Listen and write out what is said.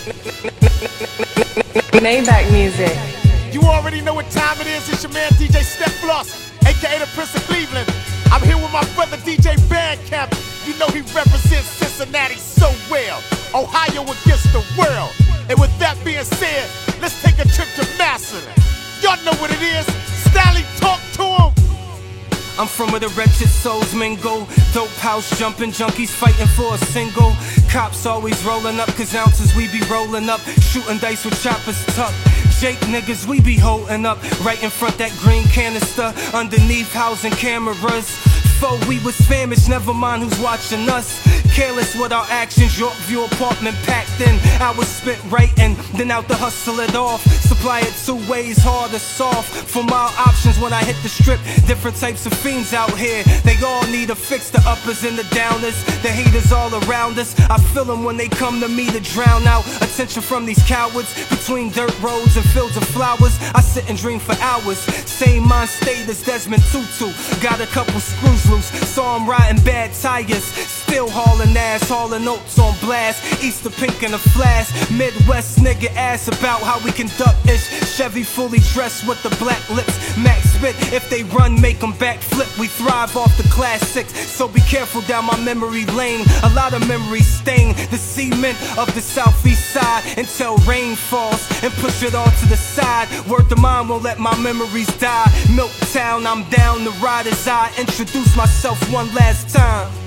Maybach music. You already know what time it is. It's your man DJ Step Floss, aka the Prince of Cleveland. I'm here with my brother DJ Bandcamp. You know he represents Cincinnati so well. Ohio against the world. And with that being said, let's take a trip to Massillon. Y'all know what it is. Stanley, talk to him. I'm from where the wretched souls mingle. Dope house jumping junkies fighting for a single. Cops always rolling up, cause ounces we be rolling up. Shooting dice with choppers tucked. Jake niggas we be holding up. Right in front that green canister. Underneath housing cameras. Before we was famished, never mind who's watching us. Careless with our actions, Yorkview apartment packed in. I was spit right in, then out to hustle it off. Supply it 2 ways, hard or soft. For my options when I hit the strip, different types of fiends out here. They all need a fix, the uppers and the downers. The haters all around us, I feel them when they come to me to drown out attention from these cowards. Between dirt roads and fields of flowers, I sit and dream for hours. Same mind state as Desmond Tutu. Got a couple screws loose, saw him riding bad tires. Still hauling ass, hauling notes on blast. Easter pink in a flash. Midwest nigga ass about how we conduct ish. Chevy fully dressed with the black lips. Max spit, if they run, make them backflip. We thrive off the classics, so be careful down my memory lane. A lot of memories stain the cement of the southeast side until rain falls and push it all to the side. Word to mine won't let my memories die. Milktown, I'm down to ride as I introduce myself one last time.